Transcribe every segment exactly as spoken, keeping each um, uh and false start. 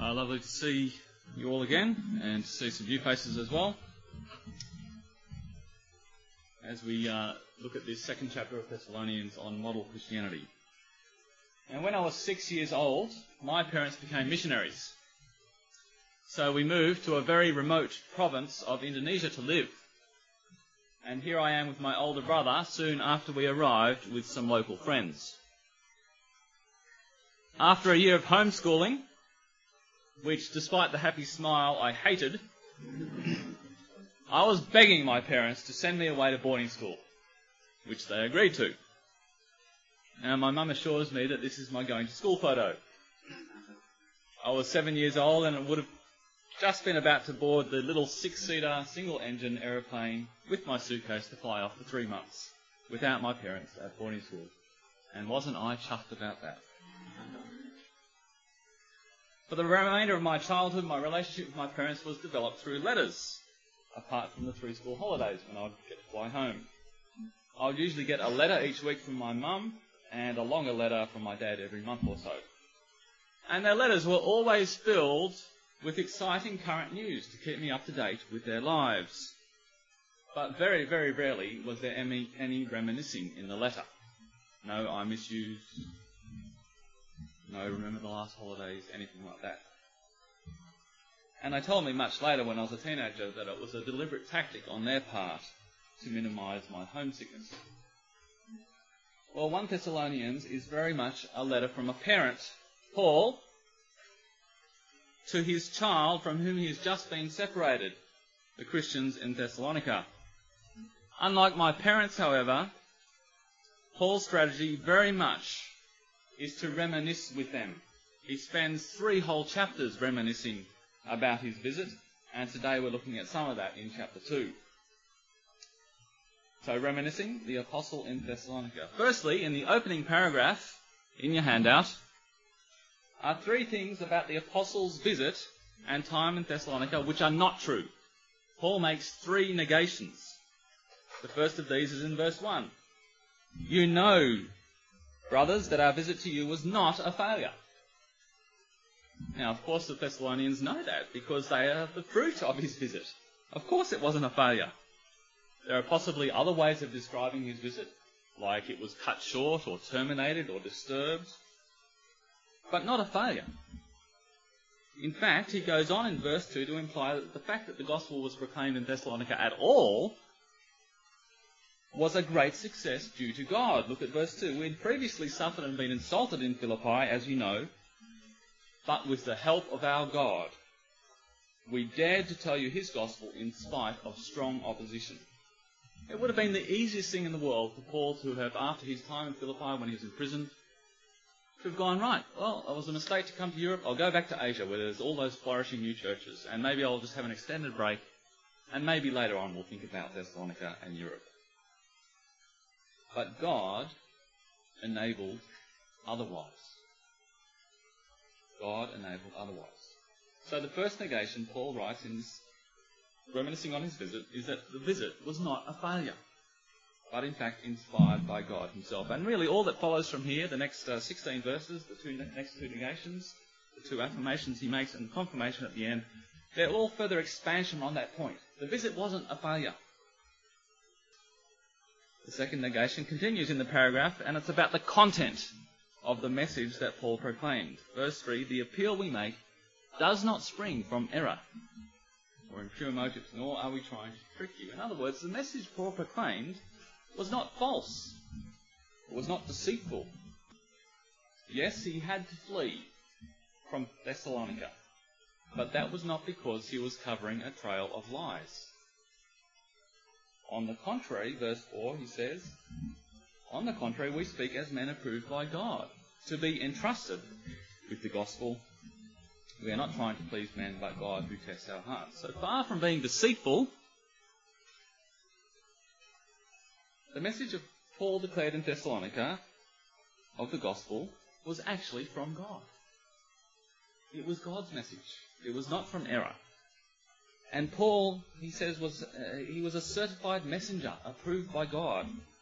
Uh, lovely to see you all again, and to see some new faces as well, as we uh, look at this second chapter of Thessalonians on model Christianity. And when I was six years old, my parents became missionaries. So we moved to a very remote province of Indonesia to live. And here I am with my older brother, soon after we arrived, with some local friends. After a year of homeschooling, which, despite the happy smile, I hated, I was begging my parents to send me away to boarding school, which they agreed to. And my mum assures me that this is my going to school photo. I was seven years old, and it would have just been about to board the little six-seater, single-engine aeroplane with my suitcase to fly off for three months, without my parents at boarding school. And wasn't I chuffed about that? For the remainder of my childhood, my relationship with my parents was developed through letters, apart from the three school holidays when I'd get to fly home. I would usually get a letter each week from my mum, and a longer letter from my dad every month or so. And their letters were always filled with exciting current news to keep me up to date with their lives. But very, very rarely was there any, any reminiscing in the letter. No, I miss you. No, remember the last holidays, anything like that. And they told me much later, when I was a teenager, that it was a deliberate tactic on their part to minimise my homesickness. Well, First Thessalonians is very much a letter from a parent, Paul, to his child from whom he has just been separated, the Christians in Thessalonica. Unlike my parents, however, Paul's strategy very much is to reminisce with them. He spends three whole chapters reminiscing about his visit, and today we're looking at some of that in chapter two. So, reminiscing, the apostle in Thessalonica. Firstly, in the opening paragraph in your handout, are three things about the apostle's visit and time in Thessalonica which are not true. Paul makes three negations. The first of these is in verse one. You know, brothers, that our visit to you was not a failure. Now, of course, the Thessalonians know that because they are the fruit of his visit. Of course it wasn't a failure. There are possibly other ways of describing his visit, like it was cut short or terminated or disturbed, but not a failure. In fact, he goes on in verse two to imply that the fact that the gospel was proclaimed in Thessalonica at all was a great success due to God. Look at verse two. We had previously suffered and been insulted in Philippi, as you know, but with the help of our God, we dared to tell you his gospel in spite of strong opposition. It would have been the easiest thing in the world for Paul to have, after his time in Philippi when he was in prison, to have gone, right, well, it was a mistake to come to Europe, I'll go back to Asia where there's all those flourishing new churches, and maybe I'll just have an extended break, and maybe later on we'll think about Thessalonica and Europe. But God enabled otherwise. God enabled otherwise. So the first negation Paul writes in this, reminiscing on his visit, is that the visit was not a failure, but in fact inspired by God himself. And really all that follows from here, the next uh, sixteen verses, the two next two negations, the two affirmations he makes and the confirmation at the end, they're all further expansion on that point. The visit wasn't a failure. The second negation continues in the paragraph, and it's about the content of the message that Paul proclaimed. Verse three, the appeal we make does not spring from error or impure motives, nor are we trying to trick you. In other words, the message Paul proclaimed was not false. It was not deceitful. Yes, he had to flee from Thessalonica, but that was not because he was covering a trail of lies. On the contrary, verse four, he says, on the contrary, we speak as men approved by God, to be entrusted with the gospel. We are not trying to please men, but God who tests our hearts. So far from being deceitful, the message of Paul declared in Thessalonica of the gospel was actually from God. It was God's message. It was not from error. And Paul, he says, was uh, he was a certified messenger, approved by God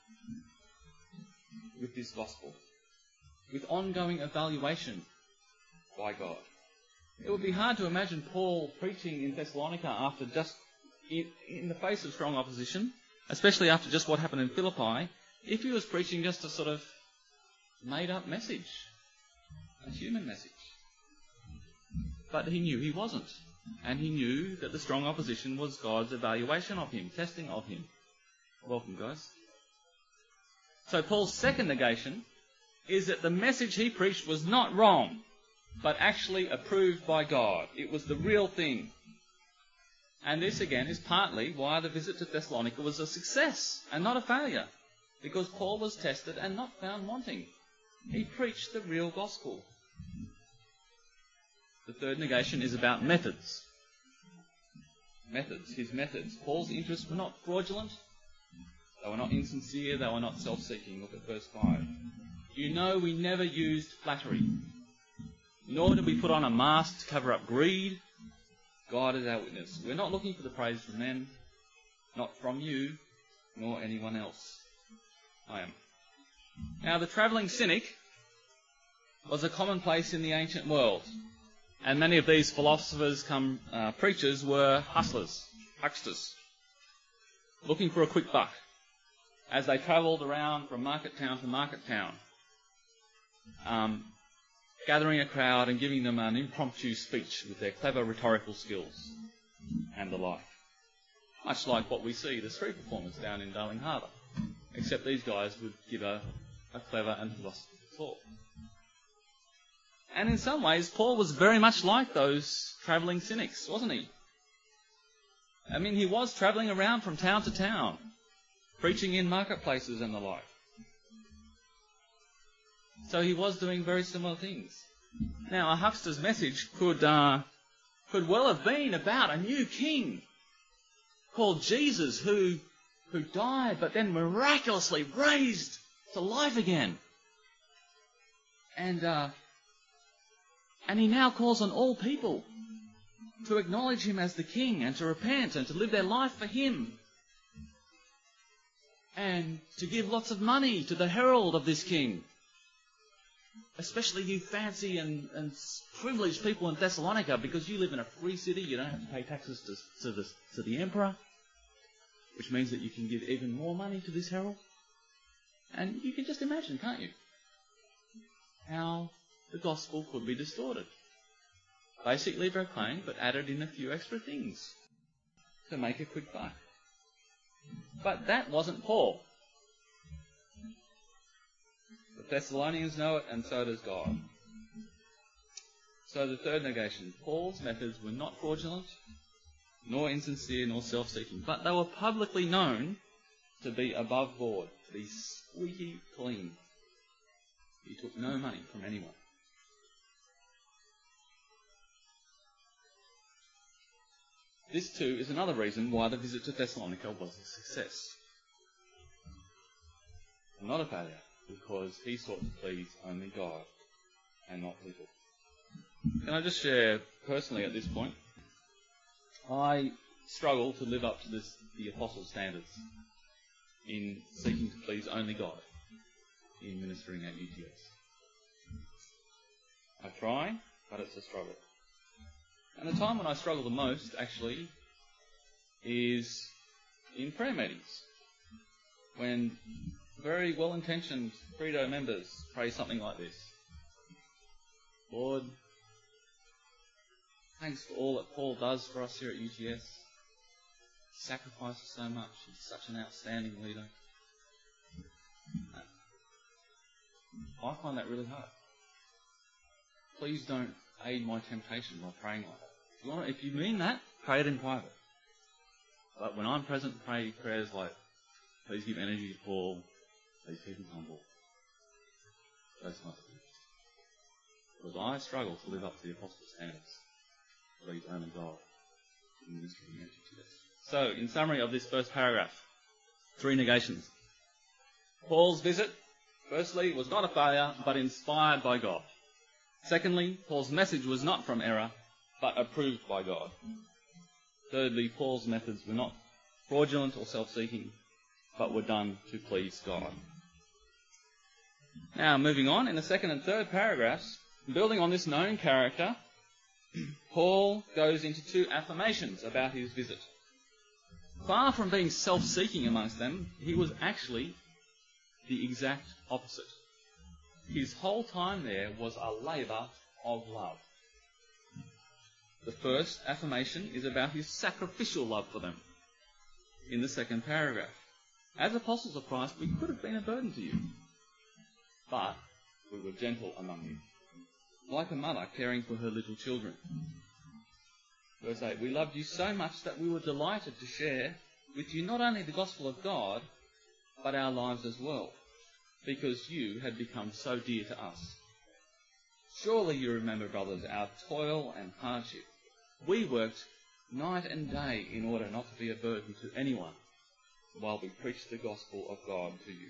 with this gospel, with ongoing evaluation by God. It would be hard to imagine Paul preaching in Thessalonica after just, in, in the face of strong opposition, especially after just what happened in Philippi, if he was preaching just a sort of made-up message, a human message. But he knew he wasn't. And he knew that the strong opposition was God's evaluation of him, testing of him. Welcome, guys. So Paul's second negation is that the message he preached was not wrong, but actually approved by God. It was the real thing. And this, again, is partly why the visit to Thessalonica was a success and not a failure, because Paul was tested and not found wanting. He preached the real gospel. The third negation is about methods. Methods, his methods. Paul's interests were not fraudulent. They were not insincere. They were not self-seeking. Look at verse five. You know we never used flattery, nor did we put on a mask to cover up greed. God is our witness. We're not looking for the praise from men, not from you, nor anyone else. I am. Now, the travelling cynic was a commonplace in the ancient world. And many of these philosophers come uh, preachers were hustlers, hucksters, looking for a quick buck as they travelled around from market town to market town, um, gathering a crowd and giving them an impromptu speech with their clever rhetorical skills and the like. Much like what we see the street performers down in Darling Harbour, except these guys would give a, a clever and philosophical talk. And in some ways, Paul was very much like those travelling cynics, wasn't he? I mean, he was travelling around from town to town, preaching in marketplaces and the like. So he was doing very similar things. Now, a huckster's message could uh, could well have been about a new king called Jesus, who who died but then miraculously raised to life again. And uh, and he now calls on all people to acknowledge him as the king and to repent and to live their life for him. And to give lots of money to the herald of this king. Especially you fancy and, and privileged people in Thessalonica, because you live in a free city, you don't have to pay taxes to, to, the, to the emperor, which means that you can give even more money to this herald. And you can just imagine, can't you, how the gospel could be distorted. Basically proclaimed, but added in a few extra things to make a quick buck. But that wasn't Paul. The Thessalonians know it, and so does God. So the third negation, Paul's methods were not fraudulent, nor insincere, nor self-seeking, but they were publicly known to be above board, to be squeaky clean. He took no money from anyone. This too is another reason why the visit to Thessalonica was a success. Not a failure, because he sought to please only God and not people. Can I just share personally at this point? I struggle to live up to this, the Apostles' standards in seeking to please only God in ministering at U T S. I try, but it's a struggle. And the time when I struggle the most, actually, is in prayer meetings, when very well-intentioned Credo members pray something like this. Lord, thanks for all that Paul does for us here at U T S. He sacrifices so much. He's such an outstanding leader. I find that really hard. Please don't aid my temptation by praying like that. If you, want, if you mean that, pray it in private. But when I'm present, pray prayers like, please give energy to Paul, please keep him humble. Those kinds of things. Because I struggle to live up to the Apostles' standards. Please only God in ministry and to this. So, in summary of this first paragraph, three negations. Paul's visit, firstly, was not a failure, but inspired by God. Secondly, Paul's message was not from error, but approved by God. Thirdly, Paul's methods were not fraudulent or self-seeking, but were done to please God. Now, moving on, in the second and third paragraphs, building on this known character, Paul goes into two affirmations about his visit. Far from being self-seeking amongst them, he was actually the exact opposite. His whole time there was a labour of love. The first affirmation is about his sacrificial love for them. In the second paragraph, as apostles of Christ, we could have been a burden to you, but we were gentle among you, like a mother caring for her little children. Verse eight, we loved you so much that we were delighted to share with you not only the gospel of God, but our lives as well, because you had become so dear to us. Surely you remember, brothers, our toil and hardship. We worked night and day in order not to be a burden to anyone while we preached the gospel of God to you.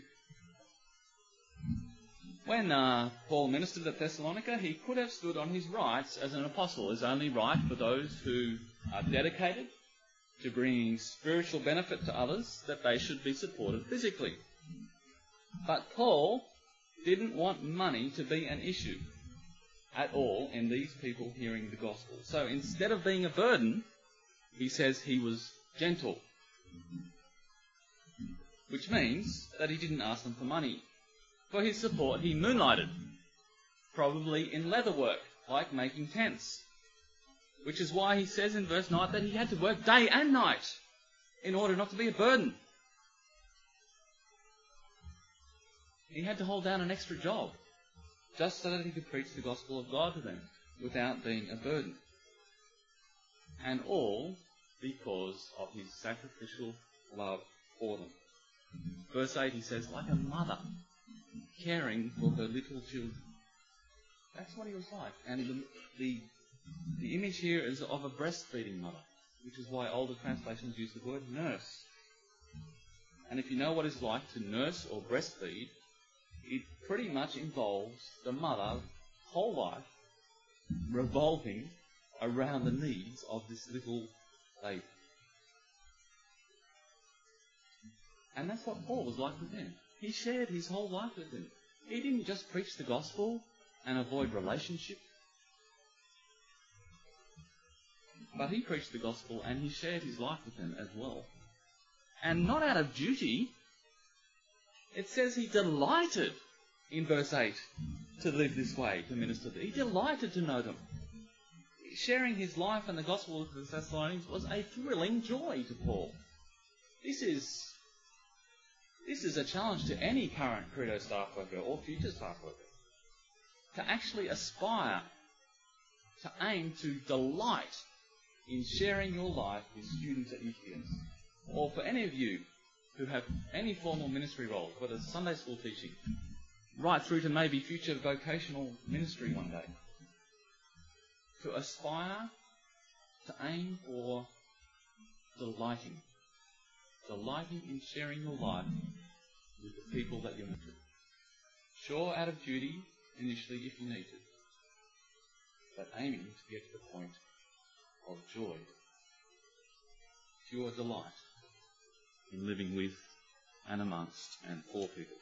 When uh, Paul ministered at Thessalonica, he could have stood on his rights as an apostle. It's only right for those who are dedicated to bringing spiritual benefit to others that they should be supported physically. But Paul didn't want money to be an issue at all in these people hearing the gospel. So instead of being a burden, he says he was gentle, which means that he didn't ask them for money. For his support, he moonlighted, probably in leather work, like making tents, which is why he says in verse nine that he had to work day and night in order not to be a burden. He had to hold down an extra job just so that he could preach the gospel of God to them without being a burden. And all because of his sacrificial love for them. Verse eight, he says, like a mother caring for her little children. That's what he was like. And the, the, the image here is of a breastfeeding mother, which is why older translations use the word nurse. And if you know what it's like to nurse or breastfeed, it pretty much involves the mother's whole life revolving around the needs of this little baby. And that's what Paul was like with them. He shared his whole life with them. He didn't just preach the gospel and avoid relationship, but he preached the gospel and he shared his life with them as well. And not out of duty. It says he delighted, in verse eight, to live this way, to minister to them. He delighted to know them. Sharing his life and the gospel with the Thessalonians was a thrilling joy to Paul. This is, this is a challenge to any current Credo staff worker or future staff worker. To actually aspire, to aim to delight in sharing your life with students at U T S. Or for any of you who have any formal ministry roles, whether it's Sunday school teaching, right through to maybe future vocational ministry one day. To aspire, to aim for delighting. Delighting in sharing your life with the people that you're ministering. Sure, out of duty, initially if you need to. But aiming to get to the point of joy. Pure delight in living with and amongst and for people.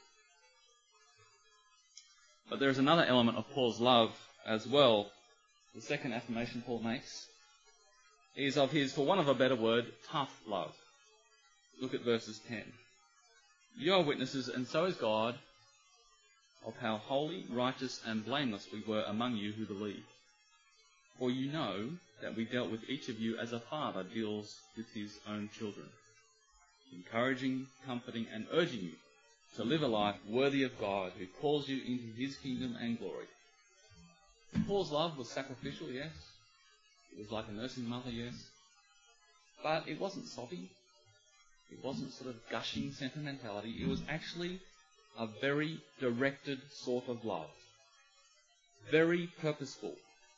But there is another element of Paul's love as well. The second affirmation Paul makes is of his, for want of a better word, tough love. Look at verses ten. You are witnesses, and so is God, of how holy, righteous, and blameless we were among you who believed. For you know that we dealt with each of you as a father deals with his own children, encouraging, comforting, and urging you to live a life worthy of God who calls you into his kingdom and glory. Paul's love was sacrificial, yes. It was like a nursing mother, yes. But it wasn't soppy. It wasn't sort of gushing sentimentality. It was actually a very directed sort of love. Very purposeful.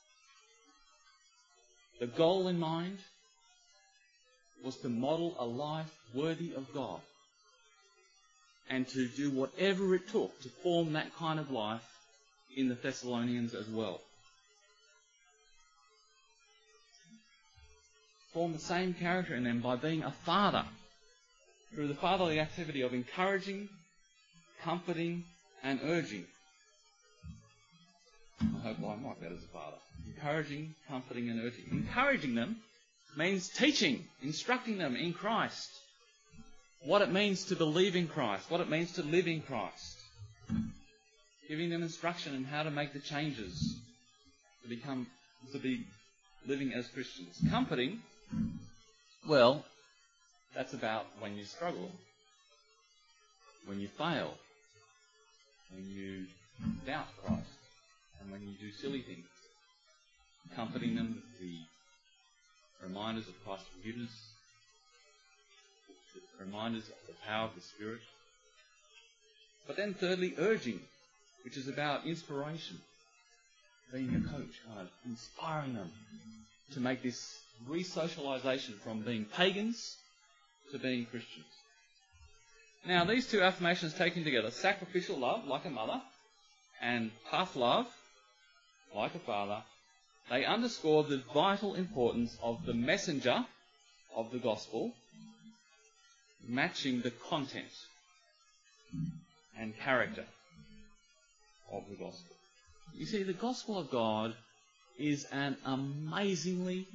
The goal in mind was to model a life worthy of God and to do whatever it took to form that kind of life in the Thessalonians as well. Form the same character in them by being a father through the fatherly activity of encouraging, comforting, and urging. I hope I'm like that as a father. Encouraging, comforting and urging. Encouraging them means teaching, instructing them in Christ. What it means to believe in Christ, what it means to live in Christ. Giving them instruction on how to make the changes to become, to be living as Christians. Comforting, well, that's about when you struggle, when you fail, when you doubt Christ, and when you do silly things. Comforting them with the reminders of Christ's forgiveness, reminders of the power of the Spirit. But then thirdly, urging, which is about inspiration. Being a coach, kind of inspiring them to make this re-socialization from being pagans to being Christians. Now, these two affirmations taken together, sacrificial love, like a mother, and tough love, like a father, they underscore the vital importance of the messenger of the gospel matching the content and character of the gospel. You see, the gospel of God is an amazingly,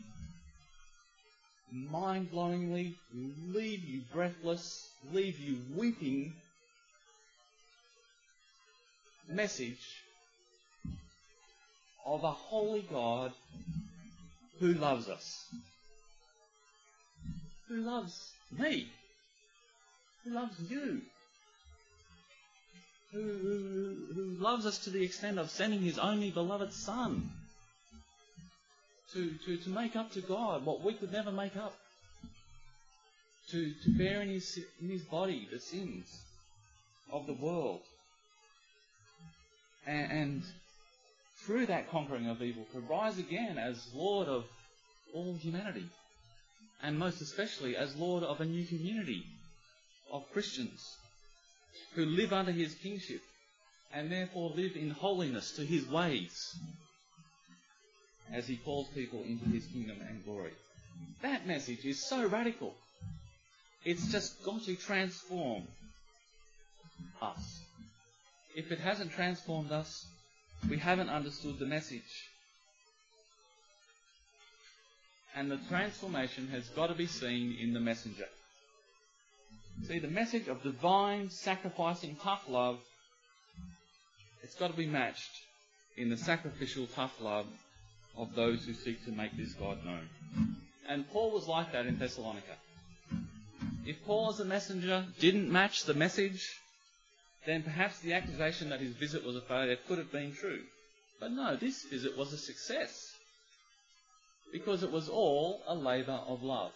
mind-blowingly, leave you breathless, leave you weeping message of a holy God who loves us. Who loves me. Who loves you. Who, who, who loves us to the extent of sending his only beloved Son to, to, to make up to God what we could never make up. To, to bear in his, in his body the sins of the world. And, and through that conquering of evil, to rise again as Lord of all humanity. And most especially as Lord of a new community of Christians who live under his kingship and therefore live in holiness to his ways as he calls people into his kingdom and glory. That message is so radical. It's just got to transform us. If it hasn't transformed us, we haven't understood the message. And the transformation has got to be seen in the messenger. See, the message of divine, sacrificing, tough love, it's got to be matched in the sacrificial, tough love of those who seek to make this God known. And Paul was like that in Thessalonica. If Paul as a messenger didn't match the message, then perhaps the accusation that his visit was a failure could have been true. But no, this visit was a success, because it was all a labour of love.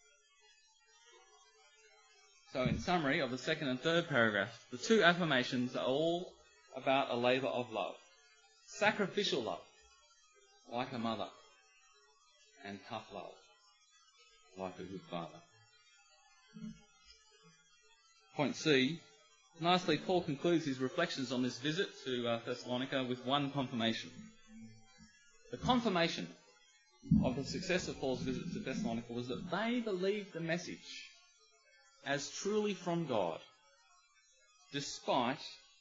So in summary of the second and third paragraph, the two affirmations are all about a labour of love. Sacrificial love, like a mother, and tough love, like a good father. Point C. Nicely, Paul concludes his reflections on this visit to uh, Thessalonica with one confirmation. The confirmation of the success of Paul's visit to Thessalonica was that they believed the message as truly from God, despite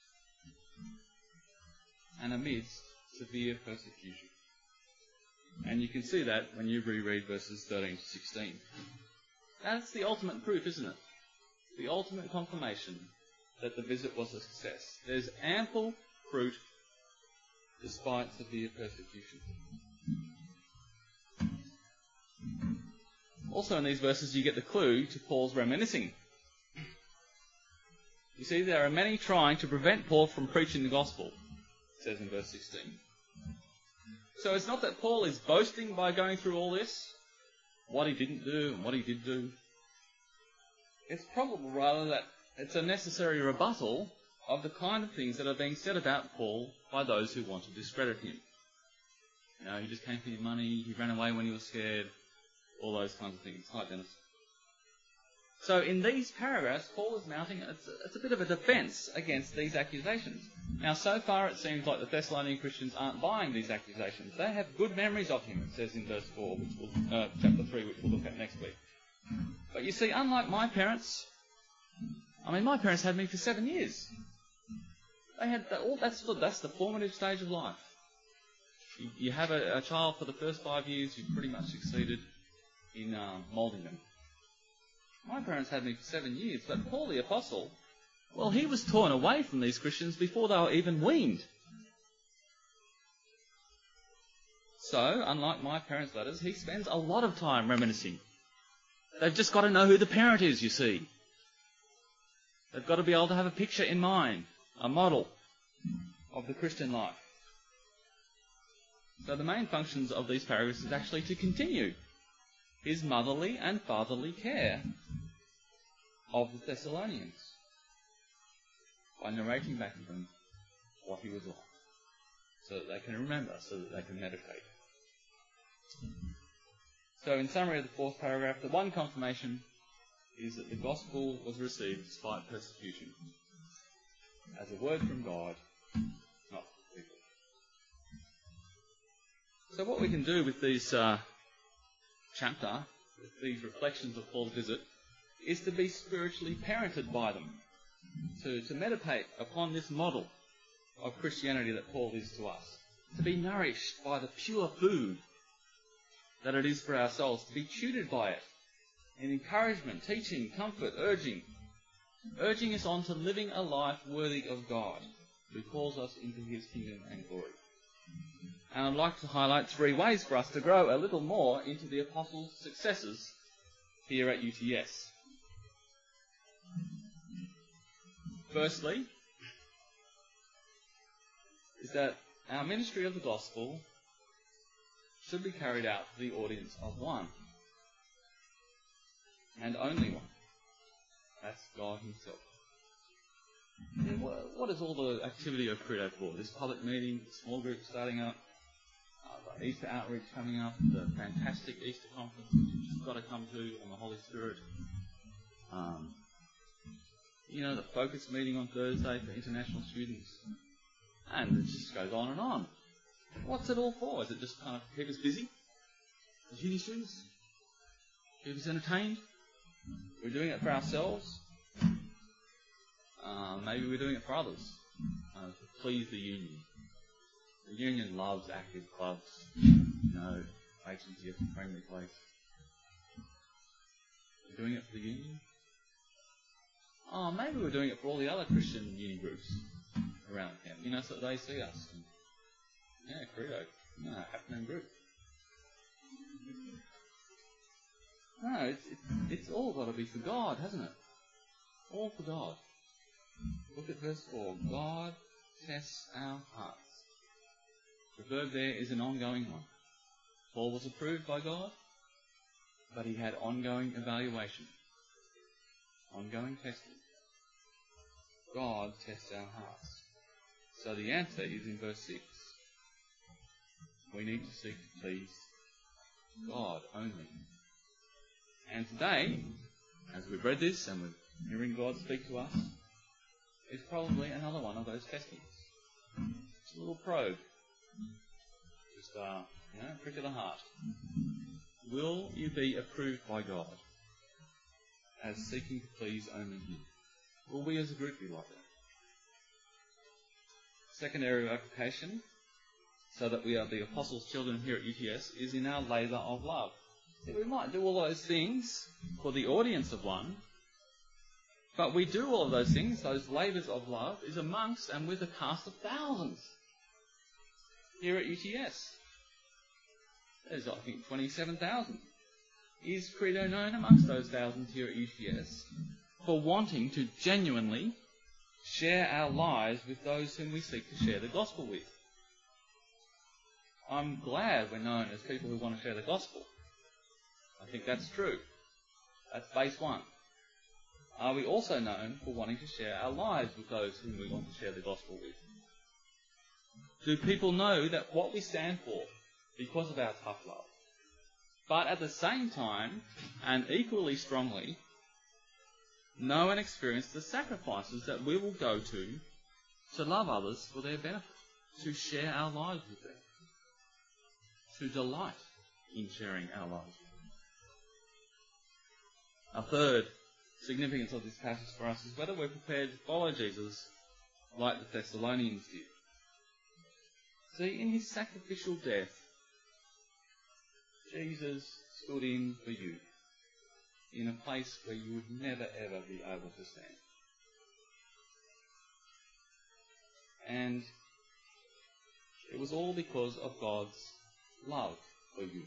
and amidst severe persecution. And you can see that when you reread verses thirteen to sixteen. That's the ultimate proof, isn't it? The ultimate confirmation that the visit was a success. There's ample fruit despite severe persecution. Also in these verses you get the clue to Paul's reminiscing. You see, there are many trying to prevent Paul from preaching the gospel, it says in verse sixteen. So it's not that Paul is boasting by going through all this, what he didn't do and what he did do. It's probable rather that it's a necessary rebuttal of the kind of things that are being said about Paul by those who want to discredit him. You know, he just came for your money, he ran away when he was scared, all those kinds of things. Hi, Dennis. So in these paragraphs, Paul is mounting, it's a, it's a bit of a defence against these accusations. Now, so far it seems like the Thessalonian Christians aren't buying these accusations. They have good memories of him, it says in verse four, which we'll, uh, chapter three, which we'll look at next week. But you see, unlike my parents, I mean, my parents had me for seven years. They had the, all that's the, that's the formative stage of life. You, you have a, a child for the first five years, you've pretty much succeeded in um, moulding them. My parents had me for seven years, but Paul the Apostle, well, he was torn away from these Christians before they were even weaned. So, unlike my parents' letters, he spends a lot of time reminiscing. They've just got to know who the parent is, you see. They've got to be able to have a picture in mind, a model of the Christian life. So the main functions of these paragraphs is actually to continue his motherly and fatherly care of the Thessalonians by narrating back to them what he was like, so that they can remember, so that they can meditate. So in summary of the fourth paragraph, the one confirmation is that the gospel was received despite persecution, as a word from God, not from people. So what we can do with these uh, chapter, with these reflections of Paul's visit, is to be spiritually parented by them, to, to meditate upon this model of Christianity that Paul is to us, to be nourished by the pure food that it is for our souls, to be tutored by it in encouragement, teaching, comfort, urging, urging us on to living a life worthy of God, who calls us into his kingdom and glory. And I'd like to highlight three ways for us to grow a little more into the Apostles' successors here at U T S. Firstly, is that our ministry of the gospel should be carried out to the audience of one, and only one. That's God himself. And what is all the activity of Credo for? This public meeting, small group starting up, uh, the Easter outreach coming up, the fantastic Easter conference that you've just got to come to on the Holy Spirit. Um, you know, the focus meeting on Thursday for international students. And it just goes on and on. What's it all for? Is it just kind of keep us busy? As uni students? Keep us entertained? We're doing it for ourselves? Uh, maybe we're doing it for others, uh, to please the union. The union loves active clubs, you know, makes it a friendly place. We're doing it for the union? Oh, maybe we're doing it for all the other Christian uni groups around camp, you know, so that they see us. And, yeah, Credo, no, happening group. No, it's, it, it's all got to be for God, hasn't it? All for God. Look at verse four. God tests our hearts. The verb there is an ongoing one. Paul was approved by God, but he had ongoing evaluation, ongoing testing. God tests our hearts. So the answer is in verse six. We need to seek to please God only. And today, as we've read this and we're hearing God speak to us, is probably another one of those testings. It's a little probe. Just, uh, you know, prick of the heart. Will you be approved by God as seeking to please only Him? Will we as a group be like that? Second area of application, so that we are the Apostles' children here at U T S, is in our labour of love. See, we might do all those things for the audience of one, but we do all of those things, those labours of love, is amongst and with a cast of thousands here at U T S. There's, I think, twenty-seven thousand. Is Credo known amongst those thousands here at U T S for wanting to genuinely share our lives with those whom we seek to share the gospel with? I'm glad we're known as people who want to share the gospel. I think that's true. That's base one. Are we also known for wanting to share our lives with those whom we want to share the gospel with? Do people know that what we stand for because of our tough love, but at the same time, and equally strongly, know and experience the sacrifices that we will go to to love others for their benefit, to share our lives with them, to delight in sharing our lives with them? A third significance of this passage for us is whether we're prepared to follow Jesus like the Thessalonians did. See, in his sacrificial death, Jesus stood in for you in a place where you would never ever be able to stand. And it was all because of God's love for you.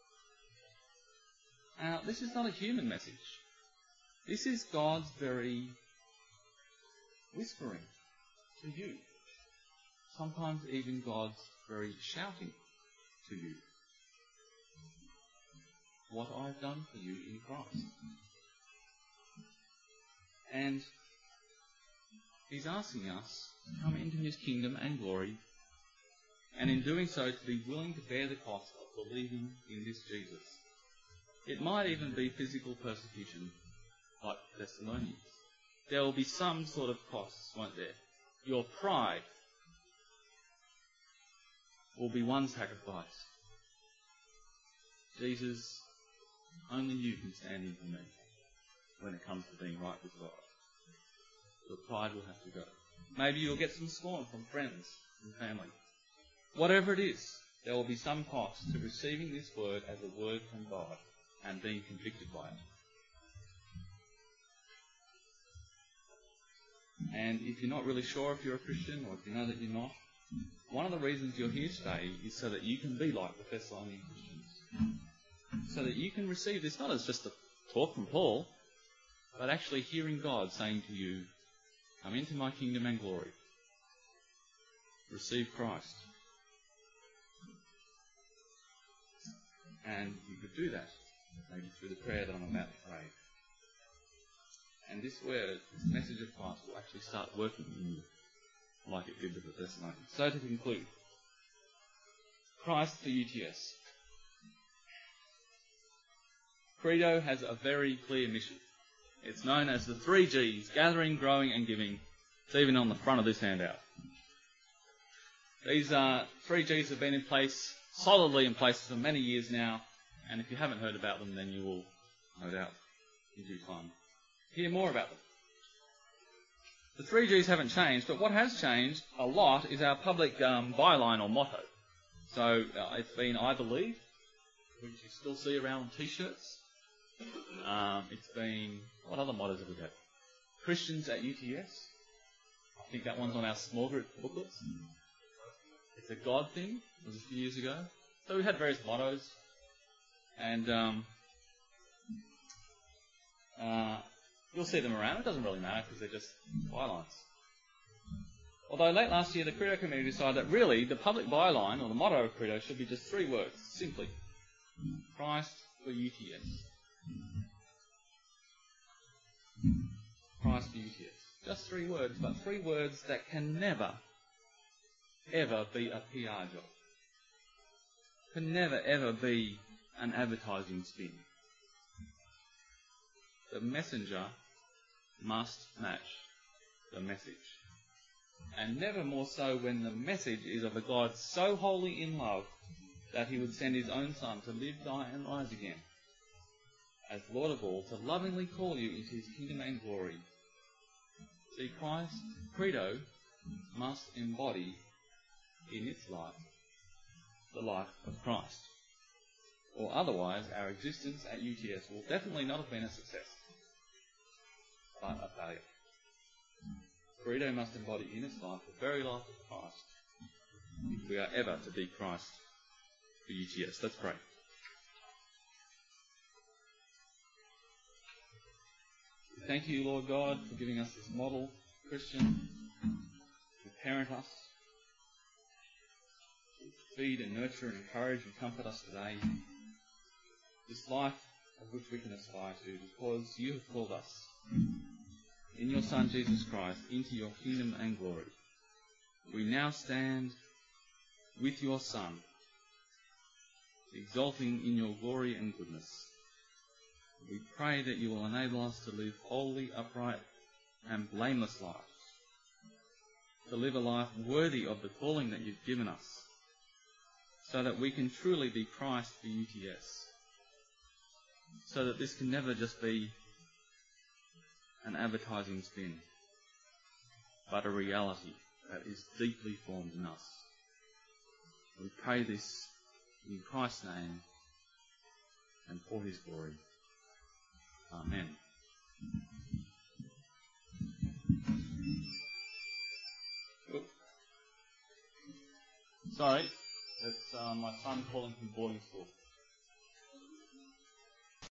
Now, this is not a human message. This is God's very whispering to you. Sometimes even God's very shouting to you. What I've done for you in Christ. And he's asking us to come into his kingdom and glory, and in doing so to be willing to bear the cost of believing in this Jesus. It might even be physical persecution, like the Thessalonians. There will be some sort of costs, won't there? Your pride will be one sacrifice. Jesus, only you can stand in for me when it comes to being right with God. Your pride will have to go. Maybe you'll get some scorn from friends and family. Whatever it is, there will be some cost to receiving this word as a word from God and being convicted by it. And if you're not really sure if you're a Christian, or if you know that you're not, one of the reasons you're here today is so that you can be like the Thessalonian Christians. So that you can receive this not as just a talk from Paul, but actually hearing God saying to you, come into my kingdom and glory. Receive Christ. And you could do that, maybe through the prayer that I'm about to pray. And this word, this message of Christ, will actually start working in you, like it did with the Thessalonians. So to conclude, Christ for U T S. Credo has a very clear mission. It's known as the three G's, gathering, growing and giving. It's even on the front of this handout. These uh, three G's have been in place, solidly in place for many years now, and if you haven't heard about them, then you will, no doubt, in due time, hear more about them. The three G's haven't changed, but what has changed a lot is our public um, byline or motto. So uh, it's been, I believe, which you still see around on T-shirts. Um, it's been, what other mottos have we got? Christians at U T S. I think that one's on our small group booklets. It's a God thing. It was a few years ago. So we had various mottos. And um, uh, you'll see them around. It doesn't really matter because they're just bylines. Although late last year the Credo Committee decided that really the public byline or the motto of Credo should be just three words, simply. Christ for U T S. Christ for U T S. Just three words, but three words that can never, ever be a P R job. Can never, ever be an advertising spin. The messenger must match the message. And never more so when the message is of a God so wholly in love that he would send his own Son to live, die and rise again. As Lord of all, to lovingly call you into his kingdom and glory. See, Christ, Credo, must embody in its life the life of Christ. Or otherwise, our existence at U T S will definitely not have been a success, but a failure. Credo must embody in its life the very life of Christ, if we are ever to be Christ for U T S. Let's pray. Thank you, Lord God, for giving us this model Christian to parent us, to feed and nurture and encourage and comfort us today. This life of which we can aspire to, because you have called us in your Son Jesus Christ into your kingdom and glory. We now stand with your Son, exulting in your glory and goodness. We pray that you will enable us to live holy, upright, and blameless lives, to live a life worthy of the calling that you've given us, so that we can truly be Christ for U T S, so that this can never just be an advertising spin, but a reality that is deeply formed in us. We pray this in Christ's name and for his glory. Amen. Oop. Sorry, that's uh, my son calling from boarding school.